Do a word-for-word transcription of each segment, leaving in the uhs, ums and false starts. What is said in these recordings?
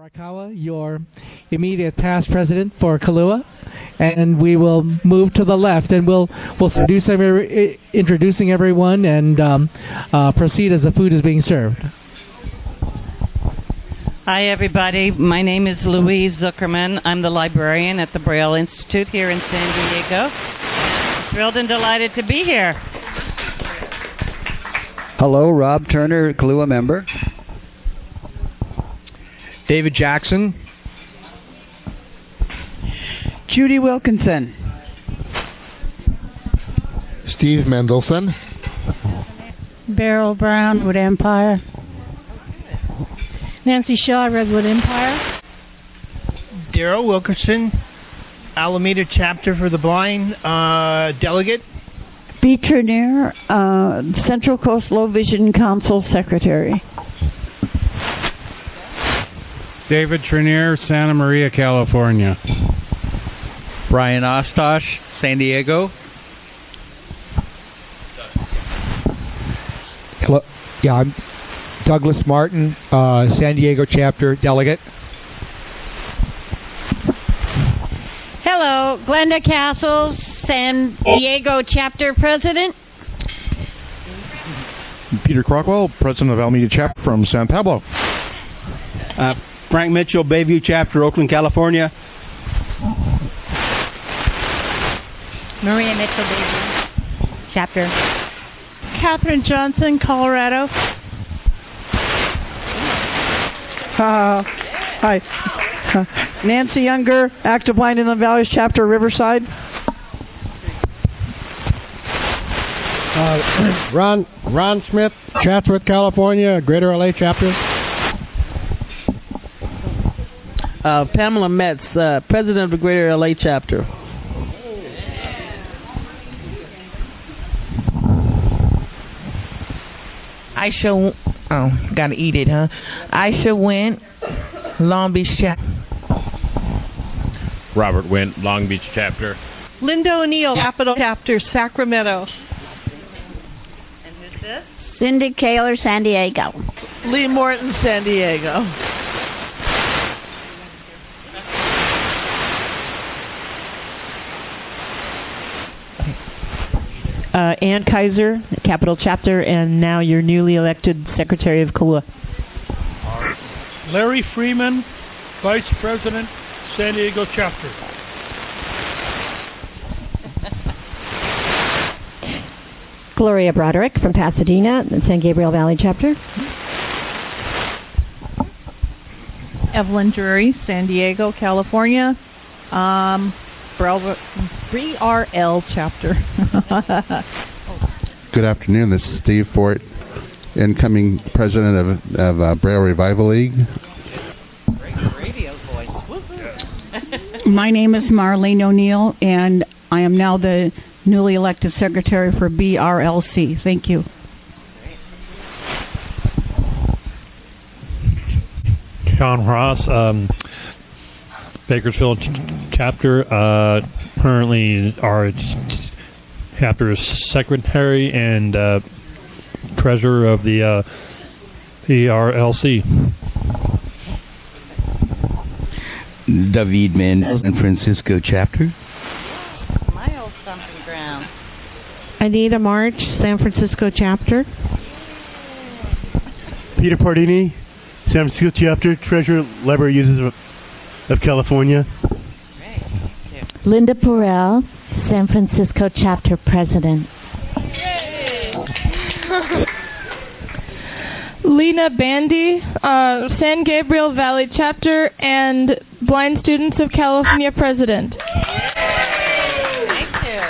Arakawa, your immediate past president for Kahlua, and we will move to the left, and we'll we'll introduce every, introducing everyone and um, uh, proceed as the food is being served. Hi, everybody. My name is Louise Zuckerman. I'm the librarian at the Braille Institute here in San Diego. Thrilled and delighted to be here. Hello, Rob Turner, Kahlua member. David Jackson. Judy Wilkinson. Steve Mendelson. Beryl Brown, Wood Empire. Nancy Shaw, Redwood Empire. Daryl Wilkerson, Alameda Chapter for the Blind uh, Delegate. B. Trenier, uh, Central Coast Low Vision Council Secretary. David Trenier, Santa Maria, California. Brian Ostosh, San Diego. Hello. Yeah, I'm Douglas Martin, uh, San Diego Chapter Delegate. Hello, Glenda Castles, San Diego Chapter President. Peter Crockwell, President of Alameda Chapter from San Pablo. Uh, Frank Mitchell, Bayview Chapter, Oakland, California. Maria Mitchell, Bayview Chapter. Catherine Johnson, Colorado. Uh, hi. Uh, Nancy Younger, Active Blind Inland Valleys Chapter, Riverside. Uh, Ron Ron Smith, Chatsworth, California, Greater L A Chapter. Uh, Pamela Metz, uh, President of the Greater L A Chapter. Aisha, oh, gotta eat it, huh? Aisha Went, Long Beach Chapter. Robert Went, Long Beach Chapter. Linda O'Neill, Capital Chapter, Sacramento. And who's this? Cindy Kaler, San Diego. Lee Morton, San Diego. Uh, Ann Kaiser, Capital Chapter, and now your newly elected Secretary of Kahlua. Larry Freeman, Vice President, San Diego Chapter. Gloria Broderick from Pasadena, San Gabriel Valley Chapter. Evelyn Drury, San Diego, California. Um, B R L Chapter. Good afternoon. This is Steve Fort, incoming president of, of uh, Braille Revival League. Great radio voice. Woo-hoo. My name is Marlene O'Neill, and I am now the newly elected secretary for B R L C. Thank you. Sean Ross, um, Bakersfield ch- Chapter, uh, currently our ch- chapter secretary and uh, treasurer of the uh, B R L C. David Mann, San Francisco Chapter. My old stomping ground. Anita March, San Francisco Chapter. Peter Pardini, San Francisco Chapter, Treasurer, Library Users of, of California. Linda Purell, San Francisco Chapter President. Lena Bandy, uh, San Gabriel Valley Chapter and Blind Students of California President. Thank you.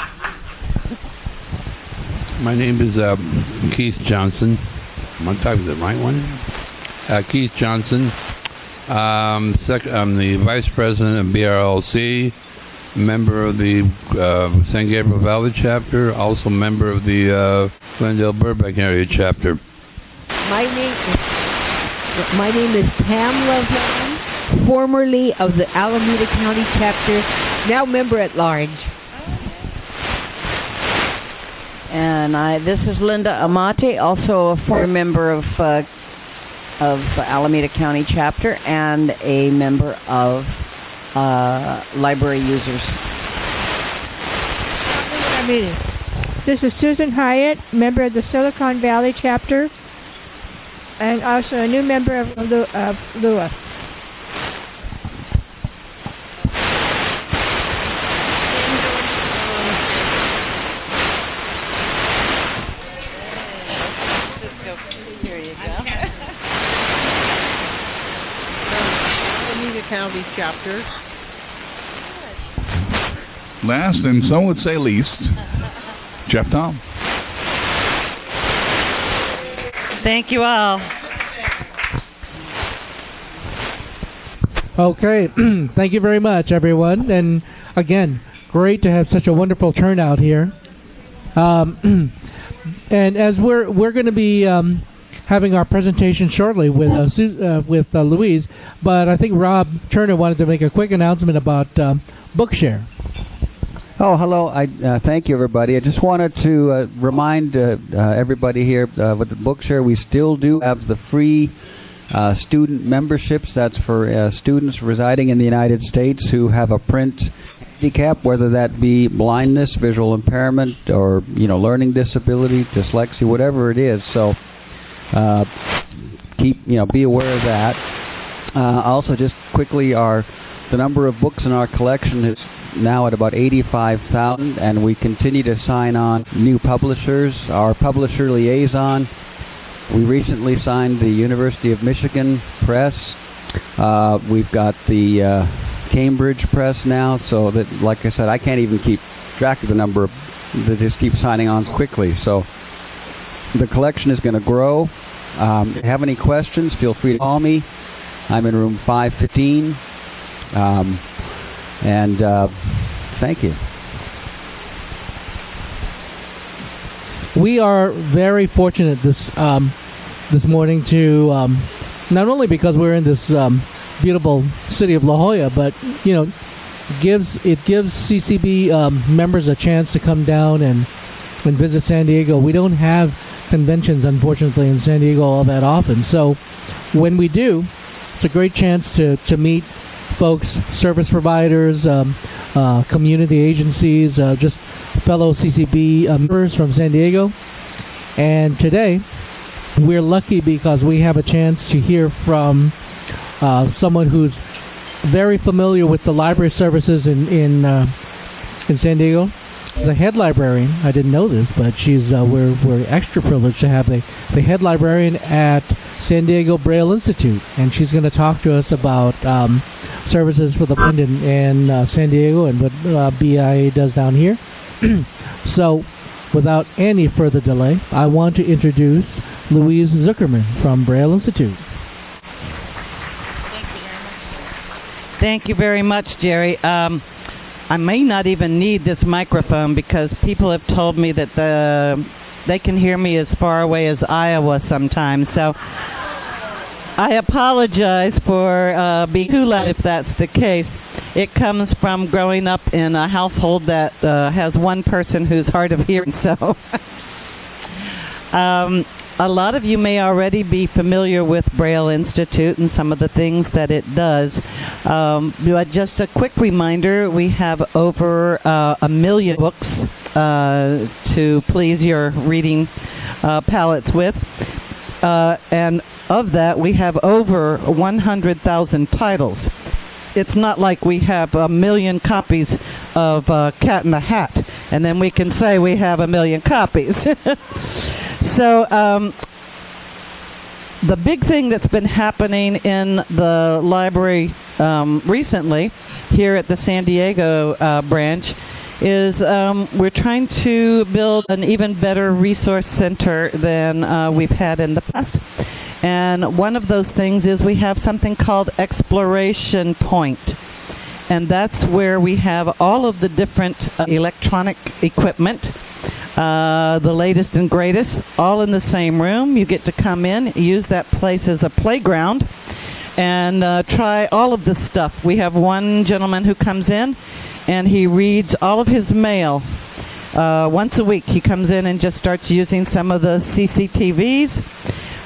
My name is uh, Keith Johnson. Am I talking to the right one? Uh, Keith Johnson. Um, sec- I'm the Vice President of B R L C, member of the uh, San Gabriel Valley Chapter, also member of the uh, Glendale Burbank Area Chapter. My name is, my name is Pamela Vaughn, formerly of the Alameda County Chapter, now member at large. And I, this is Linda Amate, also a former member of uh, of the Alameda County chapter and a member of uh, library users. Meeting. This is Susan Hyatt, member of the Silicon Valley chapter, and also a new member of Lu- uh, L U A. Here you go. Alameda County chapter. Last, and some would say least, Jeff Tom. Thank you all. Okay, thank you very much, everyone. And again, great to have such a wonderful turnout here. Um, and as we're we're going to be um, having our presentation shortly with uh, Su- uh, with uh, Louise, but I think Rob Turner wanted to make a quick announcement about um, Bookshare. Oh, hello. I uh, thank you, everybody. I just wanted to uh, remind uh, uh, everybody here uh, with the Bookshare, we still do have the free uh, student memberships. That's for uh, students residing in the United States who have a print handicap, whether that be blindness, visual impairment, or you know, learning disability, dyslexia, whatever it is. So uh, keep you know, be aware of that. Uh, also, just quickly, our the number of books in our collection is now at about eighty-five thousand, and we continue to sign on new publishers. Our publisher liaison, we recently signed the University of Michigan Press. Uh, we've got the uh, Cambridge Press now, so that, like I said, I can't even keep track of the number of, they just keep signing on quickly. So the collection is going to grow. Um, if you have any questions, feel free to call me. I'm in room five fifteen. Um, And uh, thank you. We are very fortunate this um, this morning to um, not only because we're in this um, beautiful city of La Jolla, but you know, gives it gives C C B um, members a chance to come down and and visit San Diego. We don't have conventions, unfortunately, in San Diego all that often. So when we do, it's a great chance to to meet folks, service providers, um, uh, community agencies, uh, just fellow C C B uh, members from San Diego. And today, we're lucky because we have a chance to hear from uh, someone who's very familiar with the library services in in, uh, in San Diego. The head librarian, I didn't know this, but she's uh, we're we're extra privileged to have the, the head librarian at San Diego Braille Institute, and she's going to talk to us about um, services for the blind in, in uh, San Diego and what uh, B I A does down here. So, without any further delay, I want to introduce Louise Zuckerman from Braille Institute. Thank you very much, Jerry. Um, I may not even need this microphone because people have told me that the they can hear me as far away as Iowa sometimes. So I apologize for uh, being too loud if that's the case. It comes from growing up in a household that uh, has one person who's hard of hearing. So um, a lot of you may already be familiar with Braille Institute and some of the things that it does. Um, but just a quick reminder, we have over uh, a million books uh, to please your reading uh, palates with. Uh, and of that, we have over one hundred thousand titles. It's not like we have a million copies of uh, Cat in the Hat, and then we can say we have a million copies. So um, the big thing that's been happening in the library um, recently here at the San Diego uh, branch is um, we're trying to build an even better resource center than uh, we've had in the past. And one of those things is we have something called Exploration Point. And that's where we have all of the different uh, electronic equipment, uh, the latest and greatest, all in the same room. You get to come in, use that place as a playground, and uh, try all of this stuff. We have one gentleman who comes in, and he reads all of his mail. Uh, once a week, he comes in and just starts using some of the C C T Vs.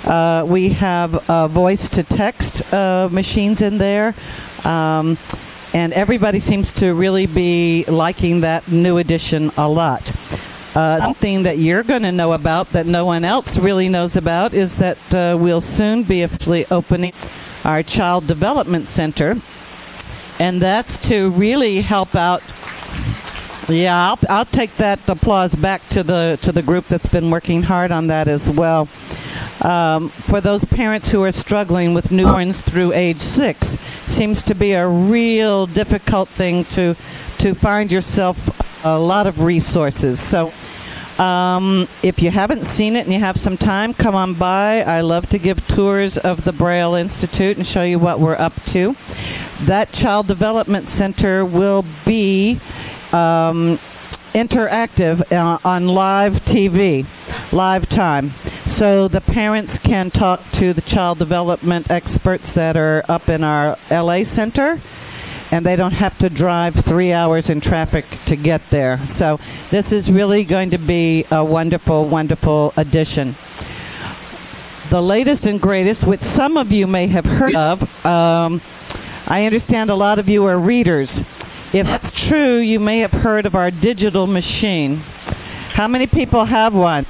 Uh, we have uh, voice-to-text uh, machines in there. Um, and everybody seems to really be liking that new edition a lot. Uh, something that you're going to know about that no one else really knows about is that uh, we'll soon be officially opening our Child Development Center, and that's to really help out. Yeah, I'll, I'll take that applause back to the to the group that's been working hard on that as well. Um, for those parents who are struggling with newborns through age six, seems to be a real difficult thing to to find yourself a lot of resources. So um, if you haven't seen it and you have some time, come on by. I love to give tours of the Braille Institute and show you what we're up to. That Child Development Center will be um, interactive uh, on live T V, live time. So the parents can talk to the child development experts that are up in our L A center, and they don't have to drive three hours in traffic to get there. So this is really going to be a wonderful, wonderful addition. The latest and greatest, which some of you may have heard of, um, I understand a lot of you are readers. If that's true, you may have heard of our digital machine. How many people have one?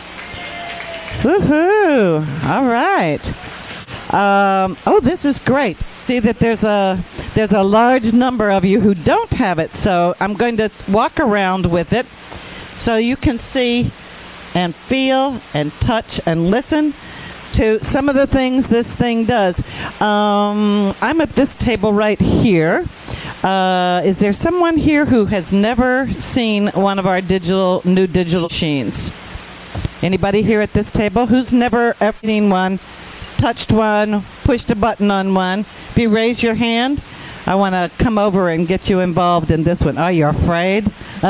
Woohoo! All right. Um, oh, this is great. See that there's a there's a large number of you who don't have it, so I'm going to walk around with it so you can see and feel and touch and listen to some of the things this thing does. Um, I'm at this table right here. Uh, is there someone here who has never seen one of our digital new digital machines? Anybody here at this table who's never ever seen one, touched one, pushed a button on one? If you raise your hand, I want to come over and get you involved in this one. Oh, you're afraid?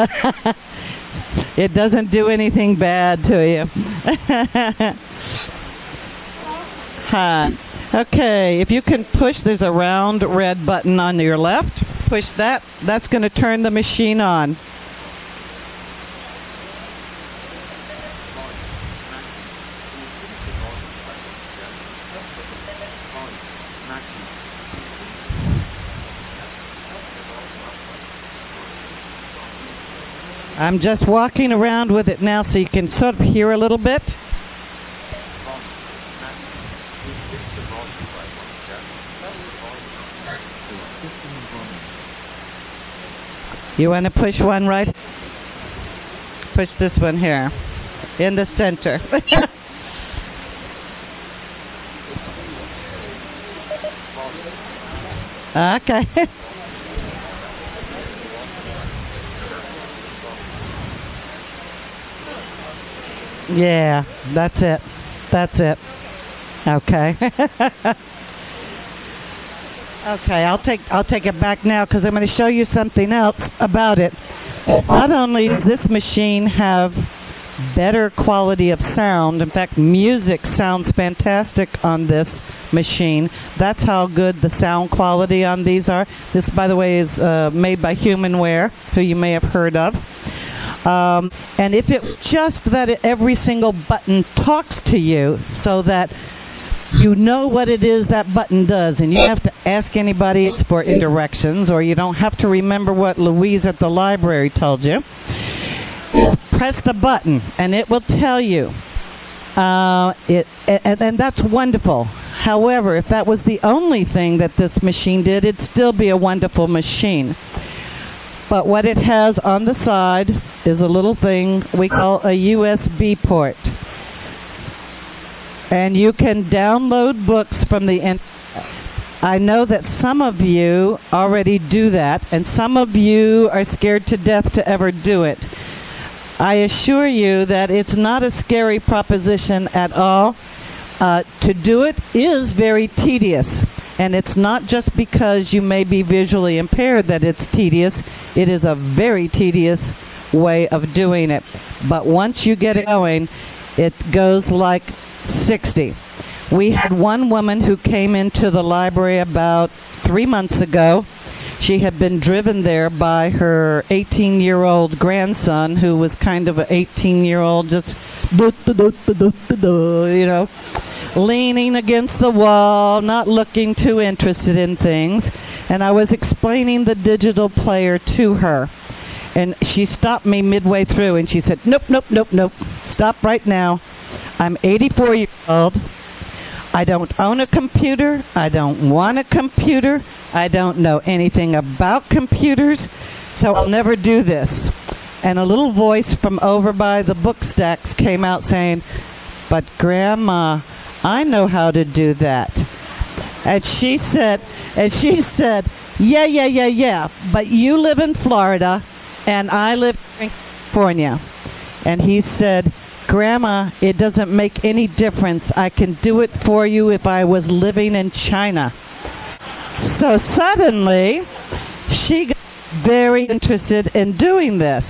It doesn't do anything bad to you. Huh. Okay, if you can push, there's a round red button on your left. Push that. That's going to turn the machine on. I'm just walking around with it now so you can sort of hear a little bit. You want to push one right? Push this one here, in the center. Okay. Yeah, that's it. That's it. Okay. Okay, I'll take I'll take it back now because I'm going to show you something else about it. Not only does this machine have better quality of sound, in fact, music sounds fantastic on this machine. That's how good the sound quality on these are. This, by the way, is uh, made by Humanware, who you may have heard of. Um, and if it was just that it, every single button talks to you so that you know what it is that button does, and you have to ask anybody for directions, or you don't have to remember what Louise at the library told you. Press the button, and it will tell you. Uh, it, and, and that's wonderful. However, if that was the only thing that this machine did, it'd still be a wonderful machine. But what it has on the side is a little thing we call a U S B port. And you can download books from the internet. I know that some of you already do that, and some of you are scared to death to ever do it. I assure you that it's not a scary proposition at all. Uh, to do it is very tedious, and it's not just because you may be visually impaired that it's tedious. It is a very tedious way of doing it. But once you get it going, it goes like sixty. We had one woman who came into the library about three months ago. She had been driven there by her eighteen-year-old grandson, who was kind of an eighteen-year-old, just, you know. leaning against the wall, not looking too interested in things. And I was explaining the digital player to her. And she stopped me midway through and she said, nope, nope, nope, nope. Stop right now. I'm eighty-four years old. I don't own a computer. I don't want a computer. I don't know anything about computers. So I'll never do this. And a little voice from over by the book stacks came out saying, but Grandma, I know how to do that. And she said, and she said, yeah, yeah, yeah, yeah, but you live in Florida and I live in California. And he said, Grandma, it doesn't make any difference. I can do it for you if I was living in China. So suddenly, she got very interested in doing this.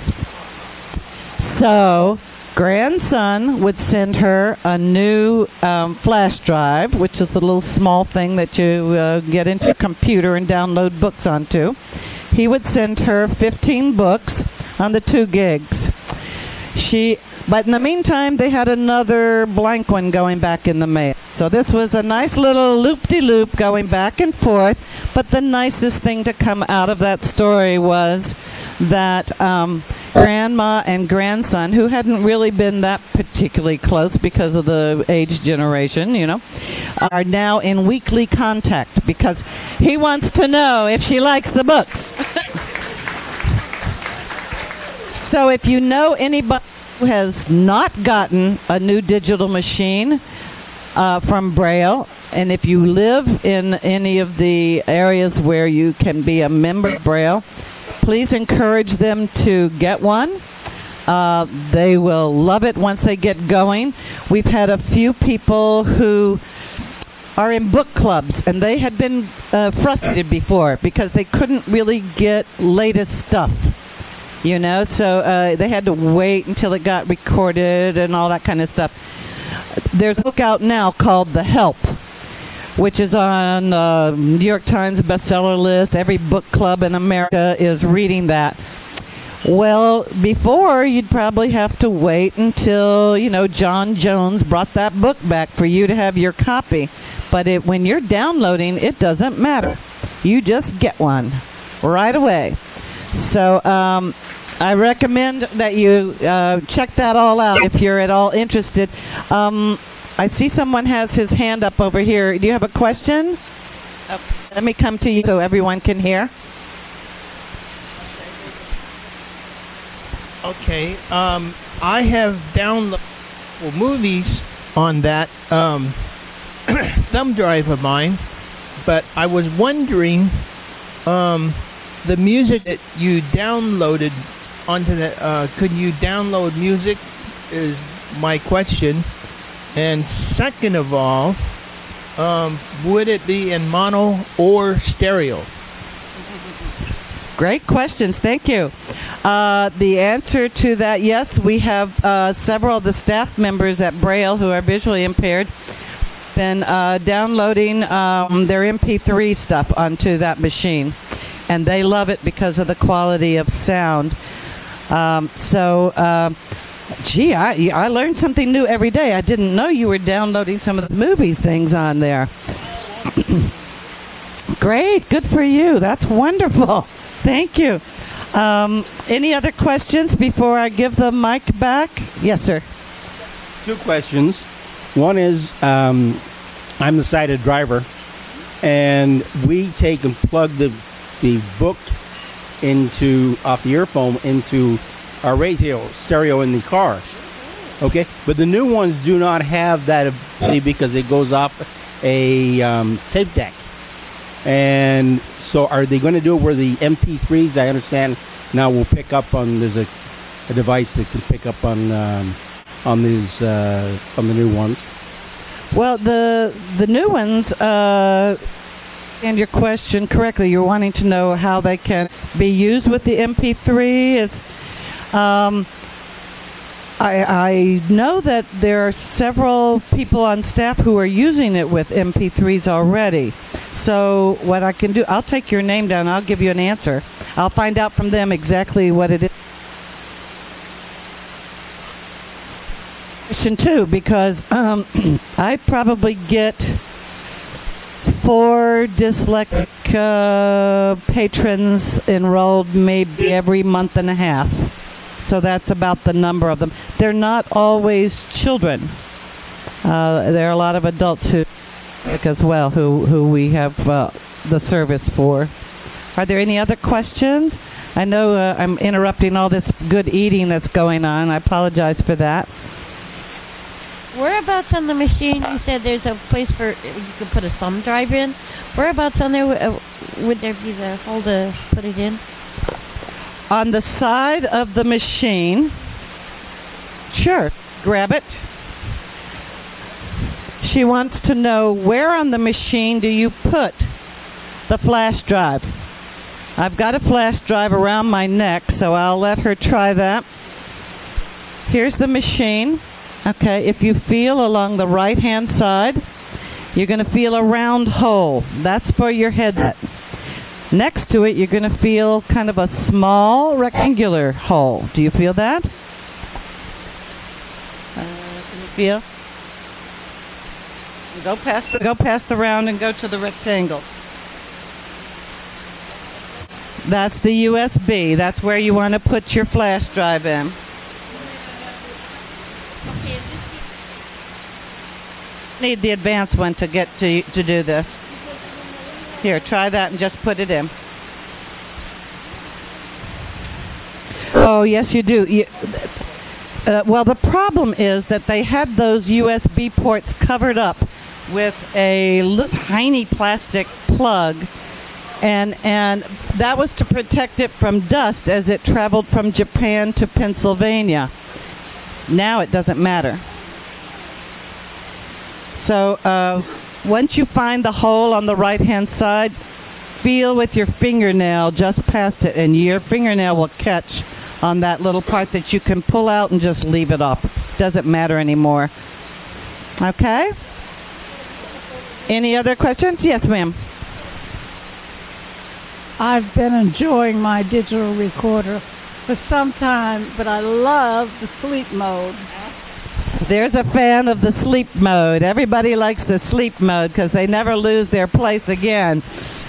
So, grandson would send her a new um, flash drive, which is a little small thing that you uh, get into your computer and download books onto. He would send her fifteen books on the two gigs. She, but in the meantime, they had another blank one going back in the mail. So this was a nice little loop-de-loop going back and forth. But the nicest thing to come out of that story was that um, grandma and grandson, who hadn't really been that particularly close because of the age generation, you know, are now in weekly contact because he wants to know if she likes the books. So if you know anybody who has not gotten a new digital machine uh, from Braille, and if you live in any of the areas where you can be a member of Braille, please encourage them to get one. Uh, they will love it once they get going. We've had a few people who are in book clubs, and they had been uh, frustrated before because they couldn't really get latest stuff. You know, so uh, they had to wait until it got recorded and all that kind of stuff. There's a book out now called The Help, which is on uh, New York Times bestseller list. Every book club in America is reading that. Well, before, you'd probably have to wait until, you know, John Jones brought that book back for you to have your copy. But it, when you're downloading, it doesn't matter. You just get one right away. So um, I recommend that you uh, check that all out if you're at all interested. Um, I see someone has his hand up over here. Do you have a question? Okay. Let me come to you so everyone can hear. Okay. Um, I have downloaded movies on that um, thumb drive of mine, but I was wondering... Um, the music that you downloaded onto the, uh, could you download music is my question. And second of all, um, would it be in mono or stereo? Great questions. Thank you. Uh, the answer to that, yes, we have uh, several of the staff members at Braille who are visually impaired been uh, downloading um, their M P three stuff onto that machine. And they love it because of the quality of sound. Um, so, uh, gee, I, I learned something new every day. I didn't know you were downloading some of the movie things on there. Great, good for you. That's wonderful. Thank you. Um, any other questions before I give the mic back? Yes, sir. Two questions. One is, um, I'm the sighted driver, and we take and plug the the book into off the earphone into our radio stereo in the car. Okay, but the new ones do not have that ability because it goes off a um, tape deck. And so, are they going to do it where the M P threes? I understand now will pick up on. There's a, a device that can pick up on um, on these uh, on the new ones. Well, the the new ones. Uh And your question correctly, you're wanting to know how they can be used with the M P three. Is, um, I, I know that there are several people on staff who are using it with M P threes already. So what I can do, I'll take your name down. I'll give you an answer. I'll find out from them exactly what it is. question too, because um, I probably get four dyslexic uh, patrons enrolled maybe every month and a half. So that's about the number of them. They're not always children. Uh, there are a lot of adults who as well who, who we have uh, the service for. Are there any other questions? I know uh, I'm interrupting all this good eating that's going on. I apologize for that. Whereabouts on the machine, you said there's a place for, you could put a thumb drive in. Whereabouts on there uh, would there be the hole to put it in? On the side of the machine, sure, grab it. She wants to know, where on the machine do you put the flash drive? I've got a flash drive around my neck, so I'll let her try that. Here's the machine. Okay, if you feel along the right-hand side, you're going to feel a round hole. That's for your headset. Next to it, you're going to feel kind of a small rectangular hole. Do you feel that? Uh, can you feel? Go past the, go past the round and go to the rectangle. That's the U S B. That's where you want to put your flash drive in. Need the advanced one to get to to do this. Here, try that and just put it in. Oh, yes, you do. You, uh, well, the problem is that they had those U S B ports covered up with a little tiny plastic plug, and and that was to protect it from dust as it traveled from Japan to Pennsylvania. Now it doesn't matter. So uh, once you find the hole on the right-hand side, feel with your fingernail just past it, and your fingernail will catch on that little part that you can pull out and just leave it off. Doesn't matter anymore. Okay? Any other questions? Yes, ma'am. I've been enjoying my digital recorder for some time, but I love the sleep mode. There's a fan of the sleep mode. Everybody likes the sleep mode because they never lose their place again.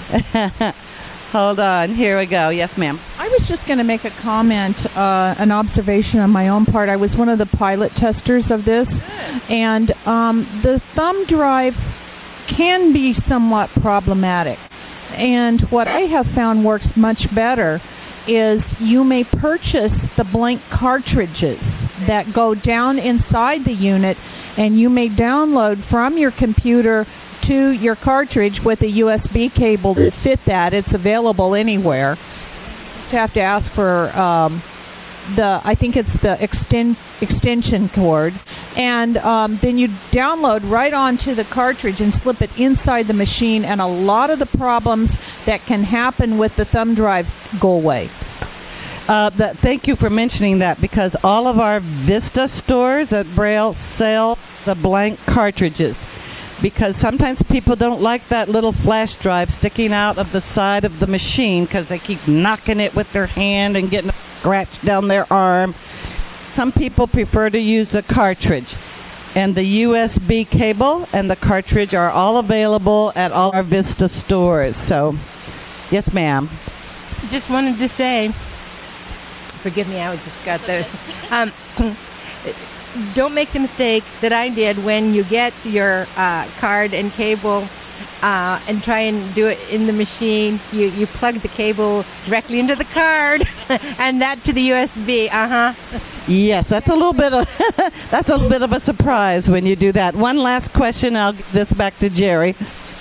Hold on. Here we go. Yes, ma'am. I was just going to make a comment, uh, an observation on my own part. I was one of the pilot testers of this, and um, the thumb drive can be somewhat problematic. And what I have found works much better is you may purchase the blank cartridges that go down inside the unit, and you may download from your computer to your cartridge with a U S B cable to fit that. It's available anywhere. You have to ask for um, the, I think it's the extend, extension cord, and um, then you download right onto the cartridge and slip it inside the machine, and a lot of the problems that can happen with the thumb drive go away. Uh, that, thank you for mentioning that, because all of our Vista stores at Braille sell the blank cartridges, because sometimes people don't like that little flash drive sticking out of the side of the machine because they keep knocking it with their hand and getting a scratch down their arm. Some people prefer to use a cartridge, and the U S B cable and the cartridge are all available at all our Vista stores. So, yes, ma'am. Just wanted to say, forgive me, I just got there. Um, don't make the mistake that I did when you get your uh, card and cable uh, and try and do it in the machine. You you plug the cable directly into the card and that to the U S B. Uh huh. Yes, that's a little bit of that's a little bit of a surprise when you do that. One last question. I'll give this back to Jerry.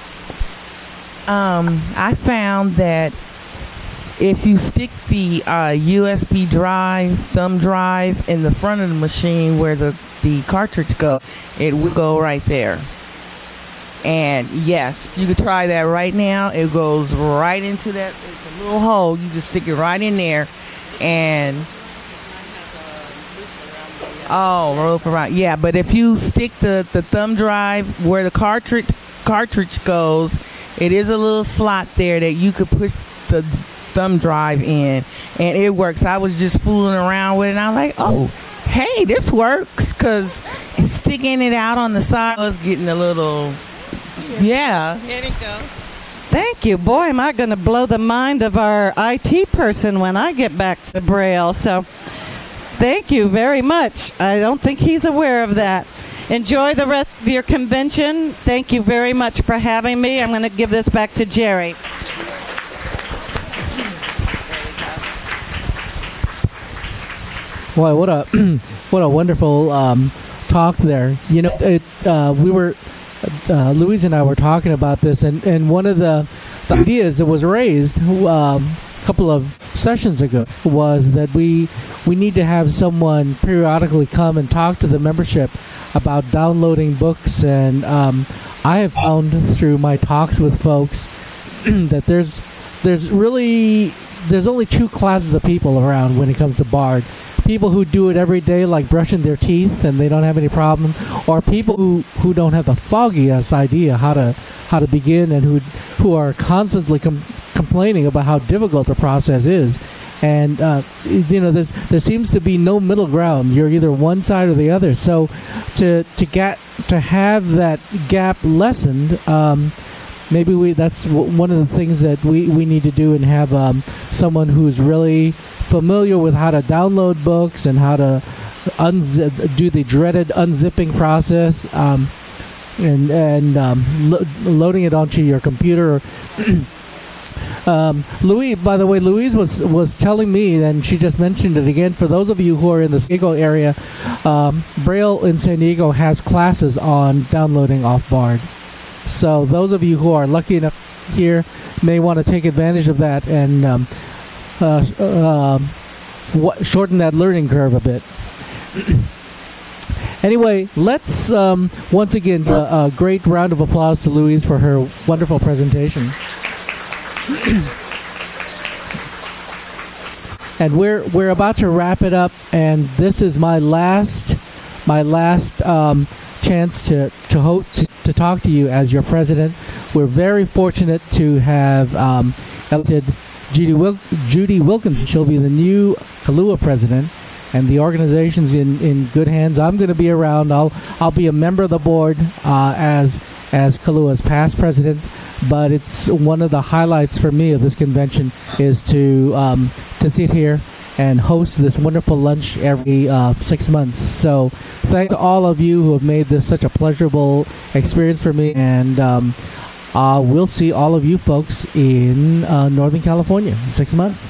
Um, I found that if you stick the uh, U S B drive, thumb drive, in the front of the machine where the, the cartridge goes, it will go right there. And yes, you could try that right now. It goes right into that. It's a little hole. You just stick it right in there, and oh, rope around. Yeah, but if you stick the, the thumb drive where the cartridge cartridge goes, it is a little slot there that you could put the thumb drive in, and it works. I was just fooling around with it, and I'm like, oh, hey, this works, because sticking it out on the side was getting a little, yeah. Here we go. Thank you. Boy, am I going to blow the mind of our I T person when I get back to Braille. So thank you very much. I don't think he's aware of that. Enjoy the rest of your convention. Thank you very much for having me. I'm going to give this back to Jerry. Boy, what a what a wonderful um, talk there. You know, it, uh, we were uh, Louise and I were talking about this, and, and one of the, the ideas that was raised um, a couple of sessions ago was that we we need to have someone periodically come and talk to the membership about downloading books. And um, I have found through my talks with folks that there's there's really there's only two classes of people around when it comes to Bard. People who do it every day, like brushing their teeth, and they don't have any problem, or people who, who don't have the foggiest idea how to how to begin, and who who are constantly com- complaining about how difficult the process is. And uh, you know, there's, there seems to be no middle ground. You're either one side or the other. So to to get to have that gap lessened, um, maybe we that's w- one of the things that we, we need to do, and have um, someone who's really familiar with how to download books and how to unzip, do the dreaded unzipping process, um, and and um, lo- loading it onto your computer. um, Louise, by the way, Louise was was telling me, and she just mentioned it again. For those of you who are in the San Diego area, um, Braille in San Diego has classes on downloading off Bard. So those of you who are lucky enough here may want to take advantage of that and um, uh, uh, w- shorten that learning curve a bit. Anyway, let's um, once again uh, a great round of applause to Louise for her wonderful presentation. And we're we're about to wrap it up, and this is my last my last um, chance to to, ho- to to talk to you as your president. We're very fortunate to have um, elected Judy, Wil- Judy Wilkinson. She'll be the new Kahlua president, and the organization's in, in good hands. I'm going to be around. I'll I'll be a member of the board uh, as as Kahlua's past president. But it's one of the highlights for me of this convention is to um, to sit here and host this wonderful lunch every uh, six months. So thank all of you who have made this such a pleasurable experience for me, and um, uh, we'll see all of you folks in uh, Northern California in six months.